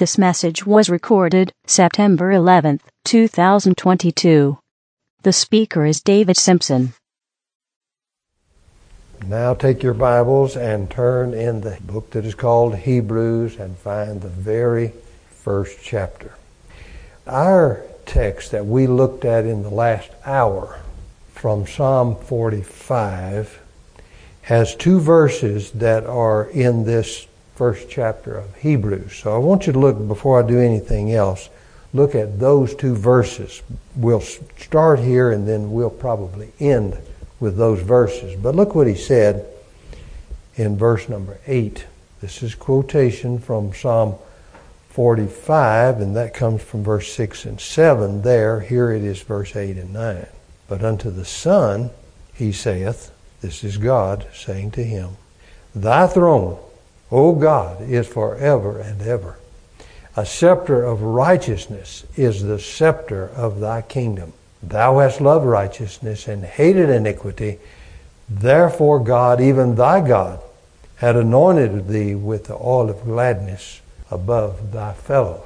This message was recorded September 11th, 2022. The speaker is David Simpson. Now take your Bibles and turn in the book that is called Hebrews and find the very first chapter. Our text that we looked at in the last hour from Psalm 45 has two verses that are in this first chapter of Hebrews. So I want you to look, before I do anything else, look at those two verses. We'll start here and then we'll probably end with those verses. But look what he said in verse number 8. This is quotation from Psalm 45, and that comes from verse 6 and 7 there. Here it is verse 8 and 9. But unto the Son he saith, this is God saying to him, Thy throne, O God, is forever and ever. A scepter of righteousness is the scepter of thy kingdom. Thou hast loved righteousness and hated iniquity. Therefore God, even thy God, had anointed thee with the oil of gladness above thy fellows.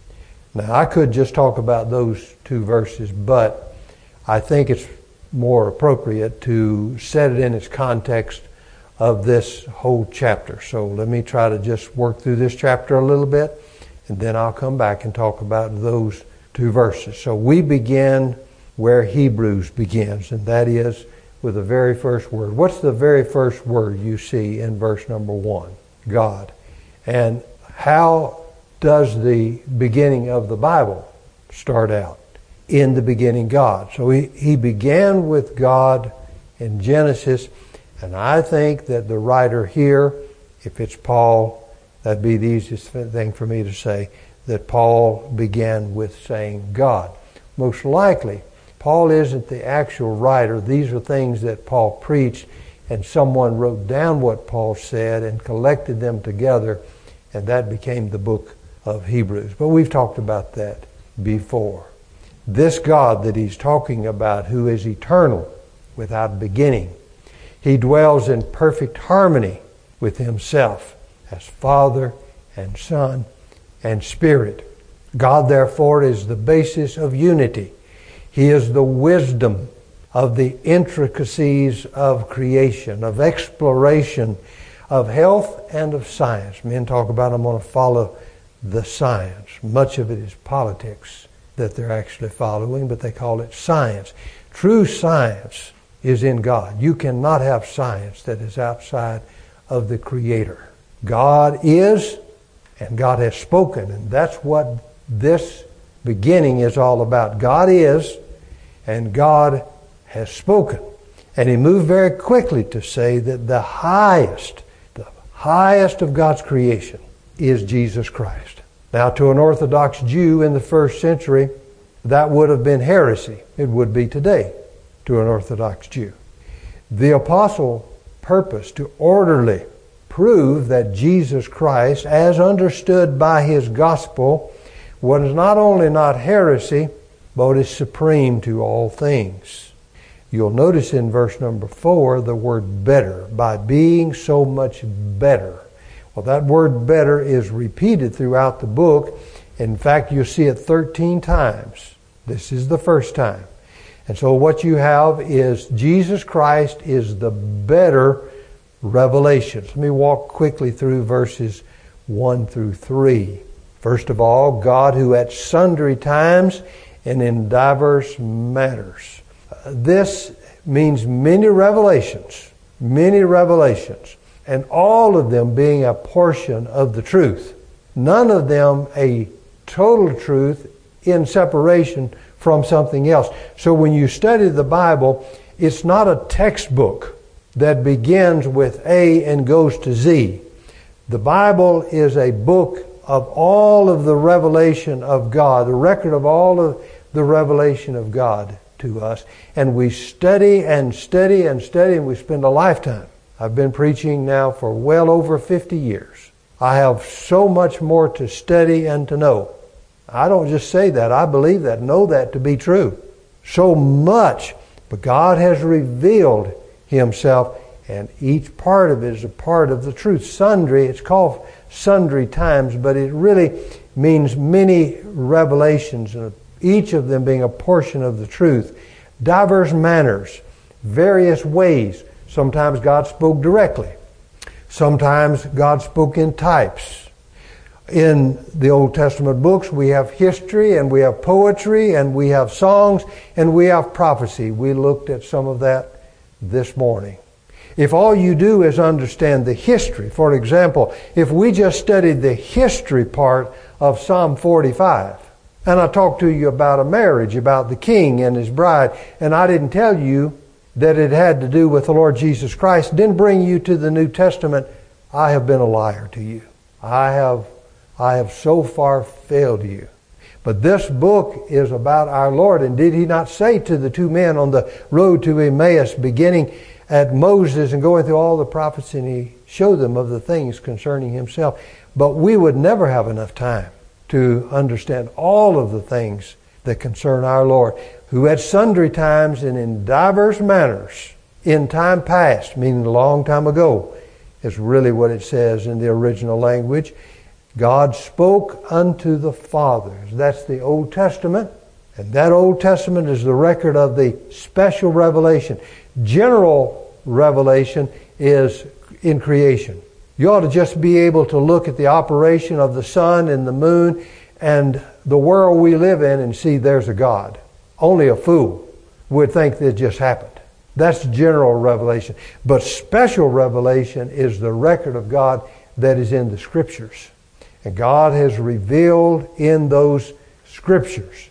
Now I could just talk about those two verses, but I think it's more appropriate to set it in its context of this whole chapter. So let me try to just work through this chapter a little bit, and then I'll come back and talk about those two verses. So we begin where Hebrews begins, and that is with the very first word. What's the very first word you see in verse number 1? God. And how does the beginning of the Bible start out? In the beginning, God. So he began with God in Genesis. And I think that the writer here, if it's Paul, that'd be the easiest thing for me to say, that Paul began with saying God. Most likely, Paul isn't the actual writer. These are things that Paul preached, and someone wrote down what Paul said and collected them together, and that became the book of Hebrews. But we've talked about that before. This God that he's talking about, who is eternal, without beginning, he dwells in perfect harmony with himself as Father and Son and Spirit. God, therefore, is the basis of unity. He is the wisdom of the intricacies of creation, of exploration, of health and of science. Men talk about, I'm going to follow the science. Much of it is politics that they're actually following, but they call it science. True science is in God. You cannot have science that is outside of the Creator. God is, and God has spoken, and that's what this beginning is all about. God is, and God has spoken. And he moved very quickly to say that the highest of God's creation is Jesus Christ. Now, to an Orthodox Jew in the first century, that would have been heresy. It would be today to an Orthodox Jew. The apostle purposed to orderly prove that Jesus Christ, as understood by his gospel, was not only not heresy, but is supreme to all things. You'll notice in verse number 4 the word better, by being so much better. Well, that word better is repeated throughout the book. In fact, you see it 13 times. This is the first time. And so what you have is Jesus Christ is the better revelation. Let me walk quickly through verses 1 through 3. First of all, God who at sundry times and in diverse matters. This means many revelations, and all of them being a portion of the truth. None of them a total truth in separation from something else. So when you study the Bible, it's not a textbook that begins with A and goes to Z. The Bible is a book of all of the revelation of God, the record of all of the revelation of God to us. And we study and study and study, and we spend a lifetime. I've been preaching now for well over 50 years. I have so much more to study and to know. I don't just say that. I believe that, know that to be true. So much. But God has revealed himself, and each part of it is a part of the truth. Sundry, it's called sundry times, but it really means many revelations, each of them being a portion of the truth. Diverse manners, various ways. Sometimes God spoke directly. Sometimes God spoke in types. In the Old Testament books, we have history, and we have poetry, and we have songs, and we have prophecy. We looked at some of that this morning. If all you do is understand the history, for example, if we just studied the history part of Psalm 45, and I talked to you about a marriage, about the king and his bride, and I didn't tell you that it had to do with the Lord Jesus Christ, didn't bring you to the New Testament, I have been a liar to you. I have so far failed you. But this book is about our Lord. And did he not say to the two men on the road to Emmaus, beginning at Moses and going through all the prophets, and he showed them of the things concerning himself. But we would never have enough time to understand all of the things that concern our Lord, who at sundry times and in diverse manners, in time past, meaning a long time ago, is really what it says in the original language. God spoke unto the fathers. That's the Old Testament. And that Old Testament is the record of the special revelation. General revelation is in creation. You ought to just be able to look at the operation of the sun and the moon and the world we live in and see there's a God. Only a fool would think that it just happened. That's general revelation. But special revelation is the record of God that is in the Scriptures. And God has revealed in those Scriptures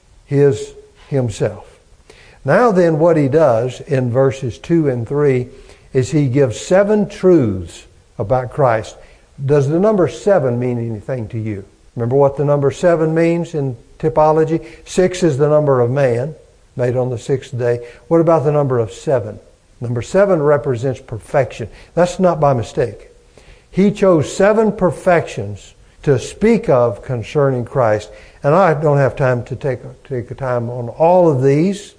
Himself. Now then, what He does in verses 2 and 3 is He gives 7 truths about Christ. Does the number 7 mean anything to you? Remember what the number 7 means in typology? 6 is the number of man, made on the 6th day. What about the number of 7? Number 7 represents perfection. That's not by mistake. He chose 7 perfections to speak of concerning Christ. And I don't have time to take a time on all of these,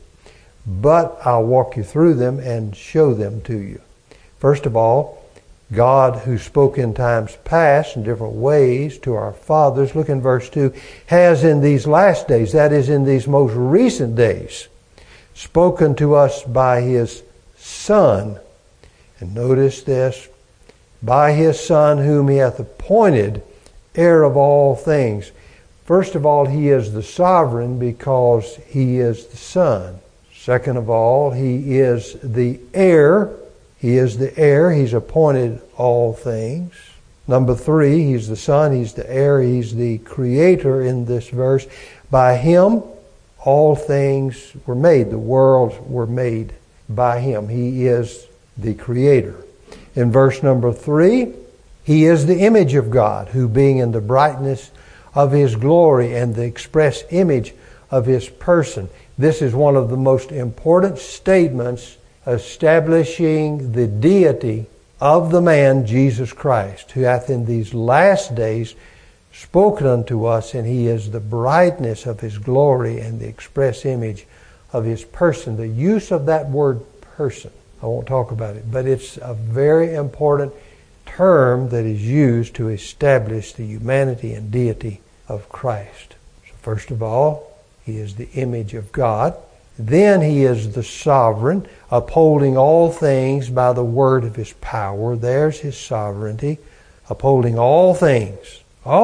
but I'll walk you through them and show them to you. First of all, God, who spoke in times past in different ways to our fathers, look in verse 2, has in these last days, that is in these most recent days, spoken to us by His Son. And notice this, by His Son whom He hath appointed heir of all things. First of all, He is the sovereign because He is the Son. Second of all, He is the heir. He is the heir. He's appointed all things. Number 3, He's the Son. He's the heir. He's the creator in this verse. By Him, all things were made. The worlds were made by Him. He is the creator. In verse number 3, He is the image of God, who being in the brightness of His glory and the express image of His person. This is one of the most important statements establishing the deity of the man, Jesus Christ, who hath in these last days spoken unto us, and He is the brightness of His glory and the express image of His person. The use of that word person, I won't talk about it, but it's a very important term that is used to establish the humanity and deity of Christ. So first of all, He is the image of God. Then He is the sovereign, upholding all things by the word of His power. There's His sovereignty, upholding all things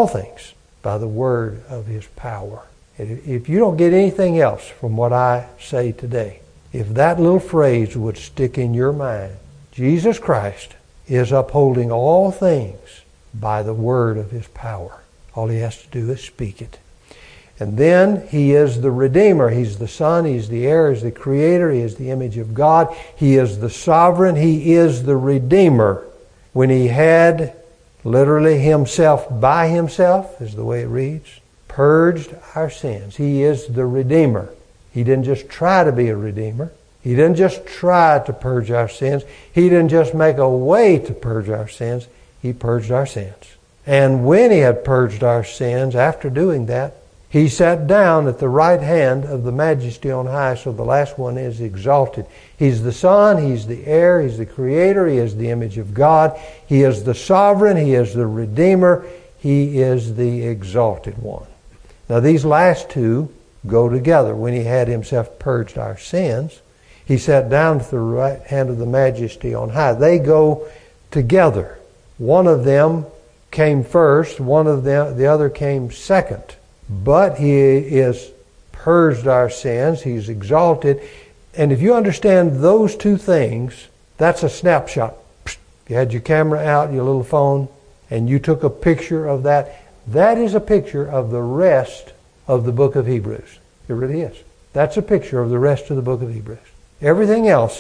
by the word of His power. If you don't get anything else from what I say today, if that little phrase would stick in your mind, Jesus Christ is upholding all things by the word of His power. All He has to do is speak it. And then He is the Redeemer. He's the Son. He's the heir. He's the Creator. He is the image of God. He is the Sovereign. He is the Redeemer. When He had literally Himself by Himself, is the way it reads, purged our sins. He is the Redeemer. He didn't just try to be a Redeemer. He didn't just try to purge our sins. He didn't just make a way to purge our sins. He purged our sins. And when He had purged our sins, after doing that, He sat down at the right hand of the Majesty on high, so the last one is exalted. He's the Son, He's the heir, He's the Creator, He is the image of God, He is the Sovereign, He is the Redeemer, He He is the exalted one. Now these last two go together. When he had himself purged our sins, he sat down at the right hand of the Majesty on high. They go together. One of them came first, the other came second. But he is purged our sins, he's exalted. And if you understand those two things, that's a snapshot. You had your camera out, your little phone, and you took a picture of that. That is a picture of the rest of the book of Hebrews. It really is. That's a picture of the rest of the book of Hebrews. Everything else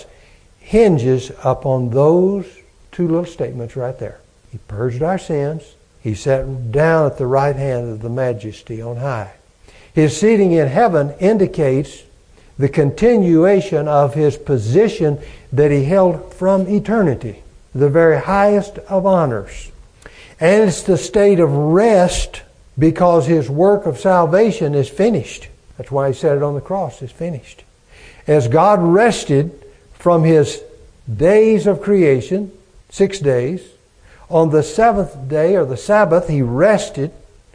hinges upon those two little statements right there. He purged our sins. He sat down at the right hand of the Majesty on high. His seating in heaven indicates the continuation of his position that he held from eternity, the very highest of honors. And it's the state of rest because his work of salvation is finished. That's why he said it on the cross, it's finished. As God rested from his days of creation, 6 days, on the seventh day, or the Sabbath, he rested.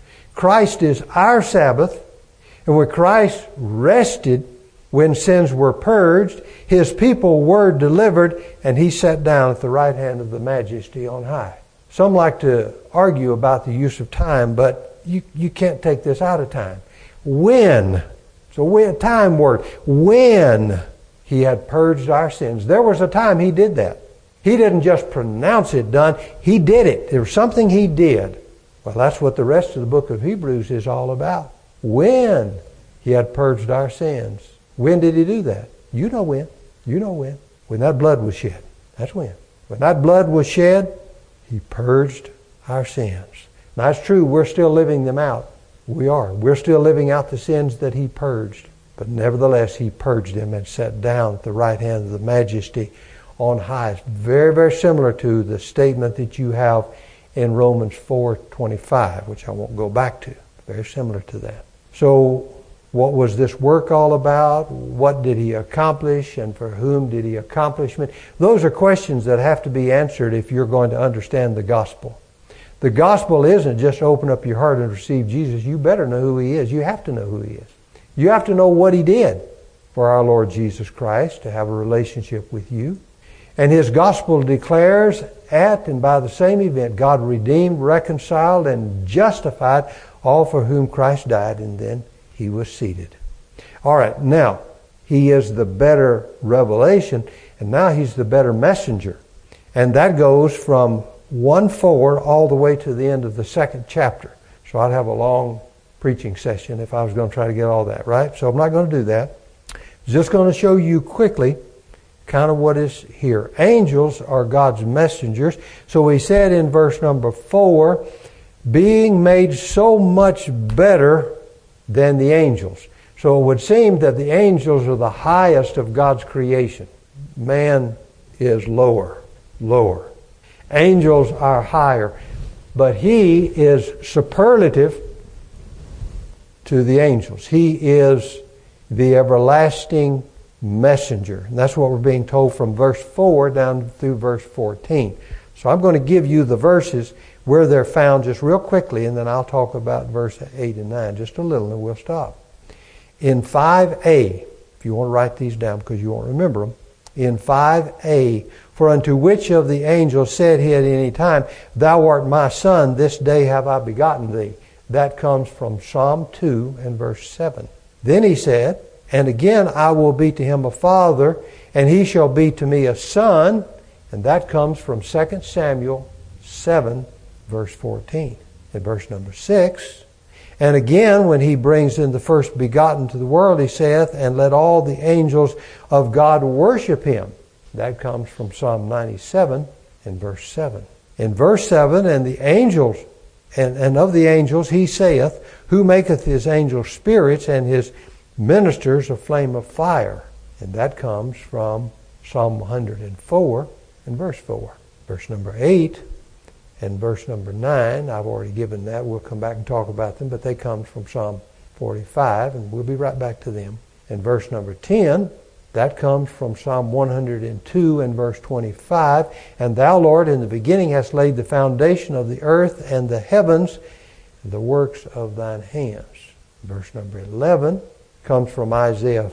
Christ is our Sabbath. And when Christ rested, when sins were purged, his people were delivered, and he sat down at the right hand of the Majesty on high. Some like to argue about the use of time, but you can't take this out of time. When, so a time word, when he had purged our sins. There was a time he did that. He didn't just pronounce it done, he did it. There was something he did. Well, that's what the rest of the book of Hebrews is all about. When he had purged our sins. When did he do that? You know when. You know when. When that blood was shed. That's when. When that blood was shed, he purged our sins. Now it's true, we're still living them out. We are. We're still living out the sins that he purged. But nevertheless, he purged them and sat down at the right hand of the Majesty on high. It's very, very similar to the statement that you have in Romans 4:25, which I won't go back to. Very similar to that. So, what was this work all about? What did he accomplish, and for whom did he accomplish it? Those are questions that have to be answered if you're going to understand the gospel. The gospel isn't just open up your heart and receive Jesus. You better know who he is. You have to know who he is. You have to know what he did for our Lord Jesus Christ to have a relationship with you. And his gospel declares at and by the same event, God redeemed, reconciled, and justified all for whom Christ died, and then he was seated. All right, now, he is the better revelation, and now he's the better messenger. And that goes from 1:4 all the way to the end of the second chapter. So I'd have a long preaching session if I was going to try to get all that, right? So I'm not going to do that. I'm just going to show you quickly kind of what is here. Angels are God's messengers. So he said in verse number 4, being made so much better than the angels. So it would seem that the angels are the highest of God's creation. Man is lower. Angels are higher. But he is superlative to the angels. He is the everlasting messenger. And that's what we're being told from verse 4 down through verse 14. So I'm going to give you the verses where they're found just real quickly, and then I'll talk about verse 8 and 9 just a little, and we'll stop. In 5a, if you want to write these down because you won't remember them, in 5a, for unto which of the angels said he at any time, thou art my son, this day have I begotten thee. That comes from Psalm 2 and verse 7. Then he said, and again I will be to him a father, and he shall be to me a son. And that comes from 2 Samuel 7, verse 14. In verse number 6, and again when he brings in the first begotten to the world, he saith, and let all the angels of God worship him. That comes from Psalm 97 in verse 7. In verse 7, and the angels, and of the angels he saith, who maketh his angels spirits and his ministers a flame of fire. And that comes from Psalm 104 and verse 4. Verse number 8 and verse number 9, I've already given that. We'll come back and talk about them, but they come from Psalm 45, and we'll be right back to them. And verse number 10, that comes from Psalm 102 and verse 25. And thou, Lord, in the beginning hast laid the foundation of the earth, and the heavens the works of thine hands. Verse number 11 comes from Isaiah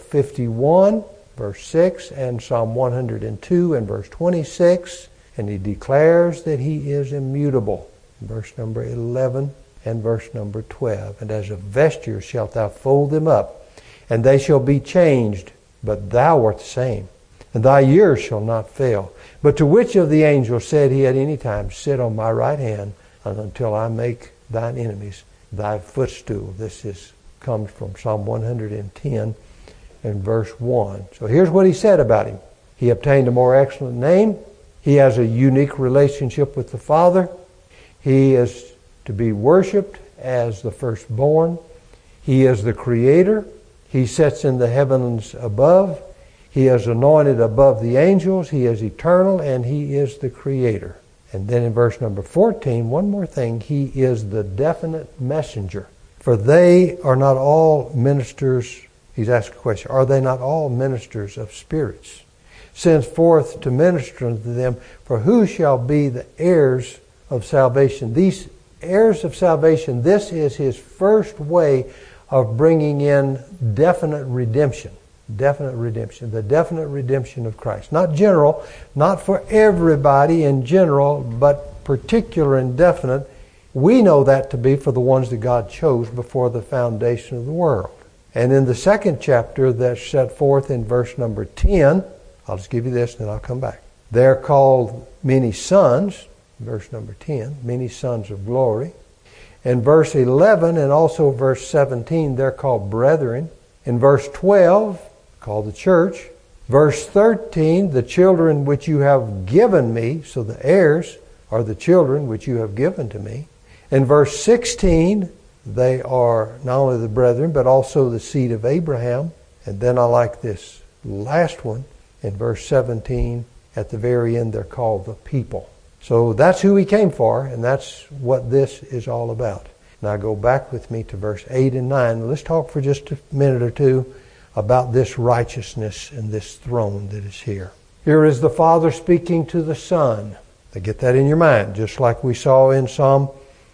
51, verse 6, and Psalm 102 and verse 26, and he declares that he is immutable. Verse number 11 and verse number 12. And as a vesture shalt thou fold them up, and they shall be changed, but thou art the same, and thy years shall not fail. But to which of the angels said he at any time, sit on my right hand until I make thine enemies thy footstool? This comes from Psalm 110 and verse 1. So here's what he said about him. He obtained a more excellent name. He has a unique relationship with the Father. He is to be worshipped as the firstborn. He is the Creator. He sits in the heavens above. He is anointed above the angels. He is eternal, and he is the Creator. And then in verse number 14, one more thing. He is the definite messenger. For they are not all ministers. He's asked a question. Are they not all ministers of spirits? Sends forth to minister unto them. For who shall be the heirs of salvation? These heirs of salvation, this is his first way of bringing in definite redemption. Definite redemption. The definite redemption of Christ. Not general, not for everybody in general, but particular and definite. We know that to be for the ones that God chose before the foundation of the world. And in the second chapter that's set forth in verse number 10, I'll just give you this and then I'll come back. They're called many sons, verse number 10, many sons of glory. In verse 11 and also verse 17, they're called brethren. In verse 12, called the church. Verse 13, the children which you have given me, so the heirs are the children which you have given to me. In verse 16, they are not only the brethren, but also the seed of Abraham. And then I like this last one. In verse 17, at the very end, they're called the people. So that's who he came for, and that's what this is all about. Now go back with me to verse 8 and 9. Let's talk for just a minute or two about this righteousness and this throne that is here. Here is the Father speaking to the Son. Now get that in your mind, just like we saw in Psalm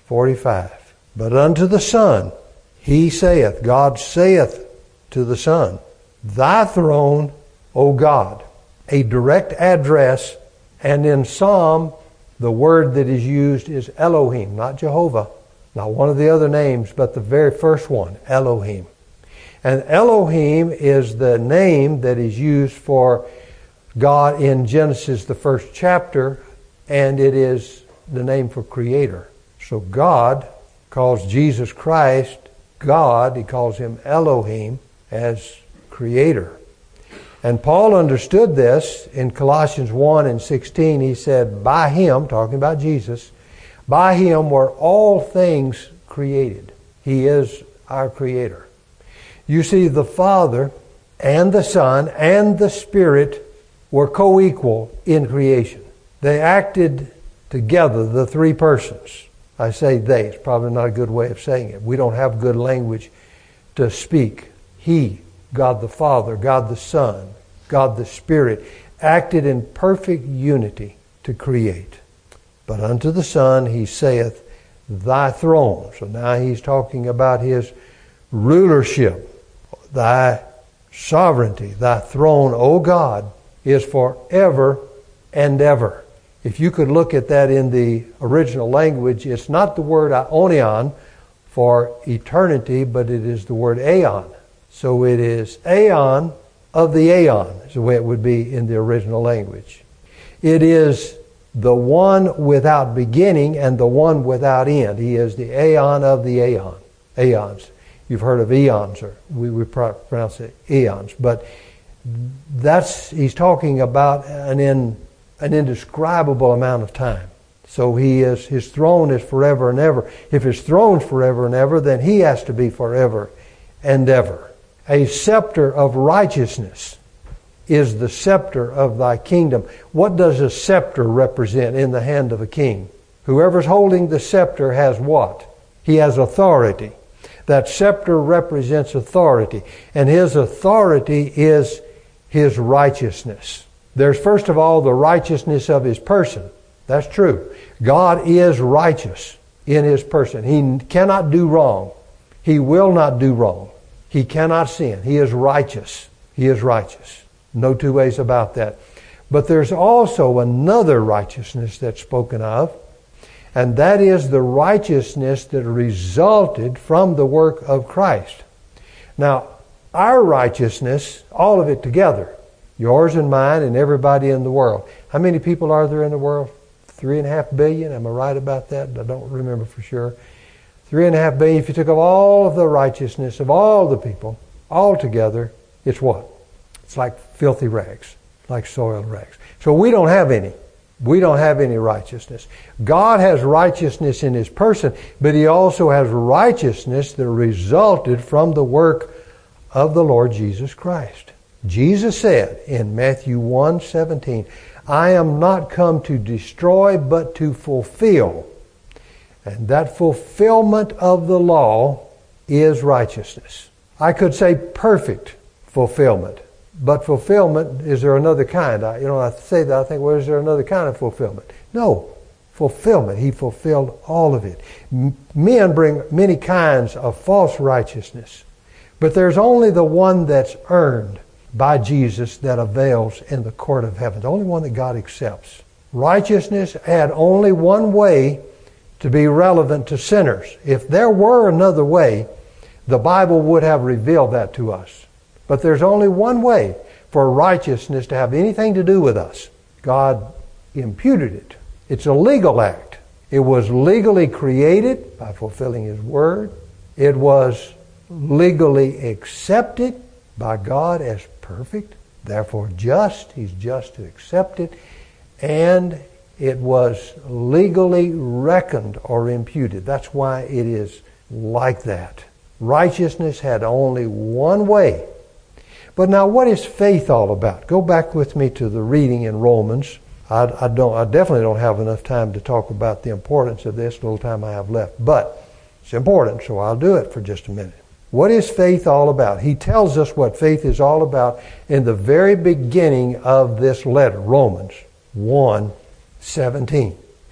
45. But unto the Son he saith, God saith to the Son, thy throne, O God. A direct address, and in Psalm, the word that is used is Elohim, not Jehovah, not one of the other names, but the very first one, Elohim. And Elohim is the name that is used for God in Genesis, the first chapter, and it is the name for Creator. So God calls Jesus Christ God. He calls him Elohim as Creator. And Paul understood this in Colossians 1 and 16. He said, by him, talking about Jesus, by him were all things created. He is our Creator. You see, the Father and the Son and the Spirit were co-equal in creation. They acted together, the three persons. I say they. It's probably not a good way of saying it. We don't have good language to speak. He, God the Father, God the Son, God the Spirit, acted in perfect unity to create. But unto the Son he saith, thy throne. So now he's talking about his rulership, thy sovereignty, thy throne, O God, is forever and ever. If you could look at that in the original language, it's not the word aionion for eternity, but it is the word aeon. So it is aeon of the aeon, is the way it would be in the original language. It is the one without beginning and the one without end. He is the aeon of the aeon. Aeons. You've heard of eons, or we pronounce it eons. But he's talking about an indescribable amount of time. So his throne is forever and ever. If his throne's forever and ever, then he has to be forever and ever. A scepter of righteousness is the scepter of thy kingdom. What does a scepter represent in the hand of a king? Whoever's holding the scepter has what? He has authority. That scepter represents authority. And his authority is his righteousness. There's first of all the righteousness of his person. That's true. God is righteous. in His person. He cannot do wrong. He will not do wrong. He cannot sin. He is righteous. He is righteous. No two ways about that. But there's also another righteousness that's spoken of, and that is the righteousness that resulted from the work of Christ. Now, our righteousness, all of it together, yours and mine and everybody in the world. How many people are there in the world? 3.5 billion? Am I right about that? I don't remember for sure. 3.5 billion. If you took all of the righteousness of all the people, all together, it's what? It's like filthy rags, like soiled rags. So we don't have any. We don't have any righteousness. God has righteousness in His person, but He also has righteousness that resulted from the work of the Lord Jesus Christ. Jesus said in Matthew 1:17, I am not come to destroy, but to fulfill. And that fulfillment of the law is righteousness. I could say perfect fulfillment. But fulfillment, is there another kind? I say that, I think, well, is there another kind of fulfillment? No. Fulfillment. He fulfilled all of it. Men bring many kinds of false righteousness. But there's only the one that's earned by Jesus that avails in the court of heaven. The only one that God accepts. Righteousness had only one way to be relevant to sinners. If there were another way, the Bible would have revealed that to us. But there's only one way for righteousness to have anything to do with us. God imputed it. It's a legal act. It was legally created by fulfilling His Word. It was legally accepted by God as perfect, therefore just. He's just to accept it. And it was legally reckoned or imputed. That's why it is like that. Righteousness had only one way. But now, what is faith all about? Go back with me to the reading in Romans. I definitely don't have enough time to talk about the importance of this little time I have left. But it's important, so I'll do it for just a minute. What is faith all about? He tells us what faith is all about in the very beginning of this letter, Romans 1:17.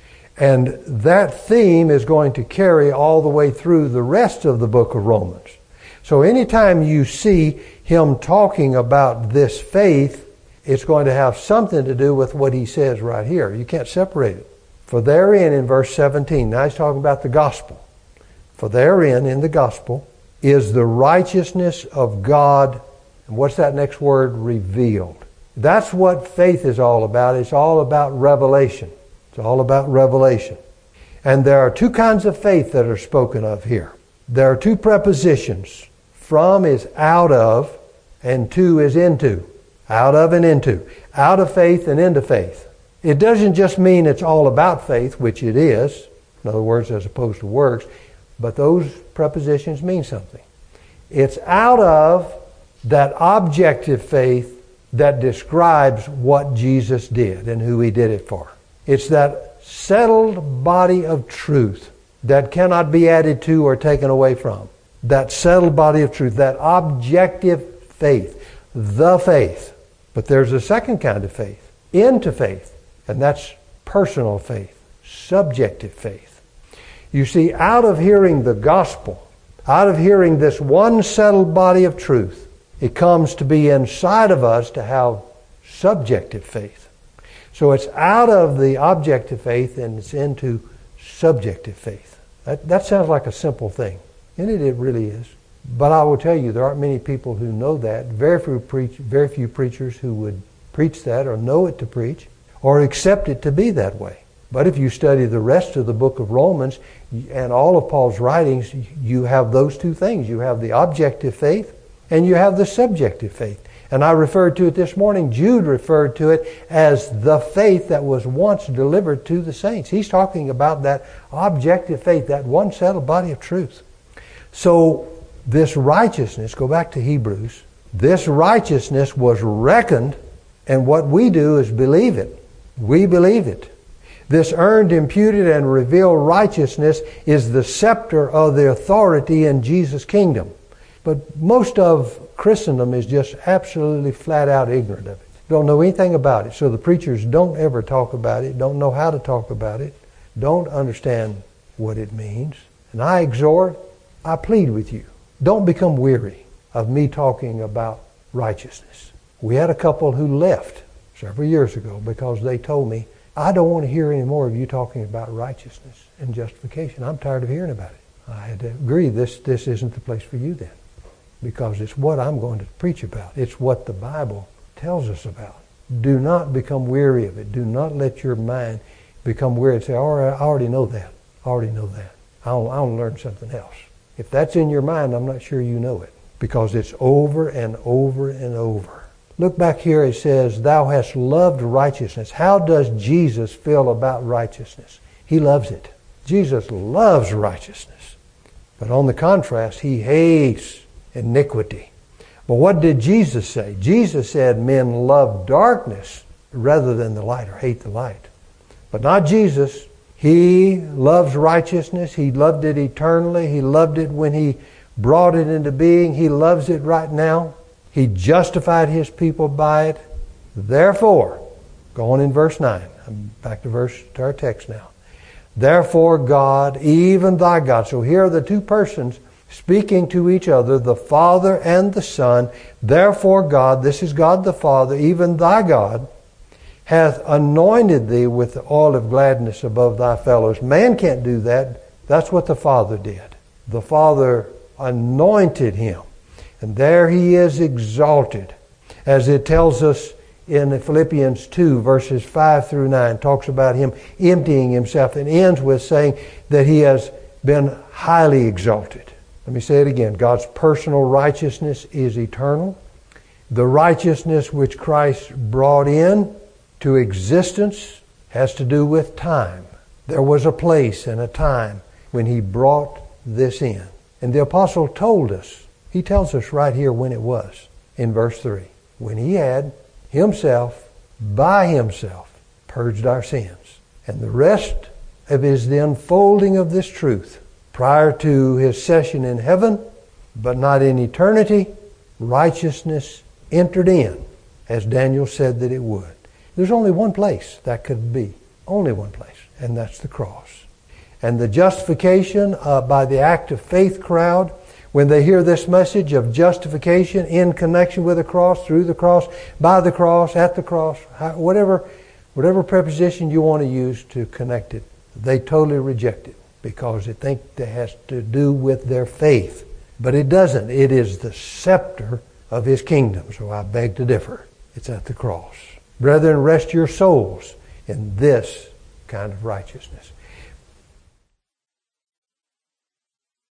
And that theme is going to carry all the way through the rest of the book of Romans. So anytime you see him talking about this faith, it's going to have something to do with what he says right here. You can't separate it. For therein, in verse 17, now he's talking about the gospel. For therein, in the gospel, is the righteousness of God. And what's that next word? Revealed. That's what faith is all about. It's all about revelation. It's all about revelation. And there are two kinds of faith that are spoken of here. There are two prepositions. From is out of, and to is into. Out of and into. Out of faith and into faith. It doesn't just mean it's all about faith, which it is, in other words, as opposed to works, but those prepositions mean something. It's out of that objective faith that describes what Jesus did and who He did it for. It's that settled body of truth that cannot be added to or taken away from. That settled body of truth, that objective faith, the faith. But there's a second kind of faith, into faith, and that's personal faith, subjective faith. You see, out of hearing the gospel, out of hearing this one settled body of truth, it comes to be inside of us to have subjective faith. So it's out of the objective faith and it's into subjective faith. That sounds like a simple thing. And it really is. But I will tell you, there aren't many people who know that. Very few preachers who would preach that or know it to preach or accept it to be that way. But if you study the rest of the book of Romans and all of Paul's writings, you have those two things. You have the objective faith and you have the subjective faith. And I referred to it this morning. Jude referred to it as the faith that was once delivered to the saints. He's talking about that objective faith, that one settled body of truth. So this righteousness, go back to Hebrews, this righteousness was reckoned, and what we do is believe it. We believe it. This earned, imputed, and revealed righteousness is the scepter of the authority in Jesus' kingdom. But most of Christendom is just absolutely flat out ignorant of it. Don't know anything about it. So the preachers don't ever talk about it, don't know how to talk about it, don't understand what it means. And I exhort, I plead with you, don't become weary of me talking about righteousness. We had a couple who left several years ago because they told me, I don't want to hear any more of you talking about righteousness and justification. I'm tired of hearing about it. I had to agree, this isn't the place for you then, because it's what I'm going to preach about. It's what the Bible tells us about. Do not become weary of it. Do not let your mind become weary and say, oh, I already know that. I already know that. I'll learn something else. If that's in your mind, I'm not sure you know it, because it's over and over and over. Look back here, it says, thou hast loved righteousness. How does Jesus feel about righteousness? He loves it. Jesus loves righteousness. But on the contrast, he hates iniquity. But what did Jesus say? Jesus said men love darkness rather than the light, or hate the light. But not Jesus. He loves righteousness. He loved it eternally. He loved it when he brought it into being. He loves it right now. He justified his people by it. Therefore, go on in verse 9. I'm back to our text now. Therefore God, even thy God. So here are the two persons speaking to each other, the Father and the Son. Therefore God, this is God the Father, even thy God, hath anointed thee with the oil of gladness above thy fellows. Man can't do that. That's what the Father did. The Father anointed him. And there he is exalted. As it tells us in Philippians 2, verses 5 through 9, talks about him emptying himself, and ends with saying that he has been highly exalted. Let me say it again. God's personal righteousness is eternal. The righteousness which Christ brought in to existence has to do with time. There was a place and a time when he brought this in. And the apostle told us, he tells us right here when it was, in verse 3. When he had himself, by himself, purged our sins. And the rest of is the unfolding of this truth. Prior to his session in heaven, but not in eternity, righteousness entered in, as Daniel said that it would. There's only one place that could be. Only one place. And that's the cross. And the justification by the act of faith crowd, when they hear this message of justification in connection with the cross, through the cross, by the cross, at the cross, whatever preposition you want to use to connect it, they totally reject it because they think it has to do with their faith. But it doesn't. It is the scepter of his kingdom. So I beg to differ. It's at the cross. Brethren, rest your souls in this kind of righteousness.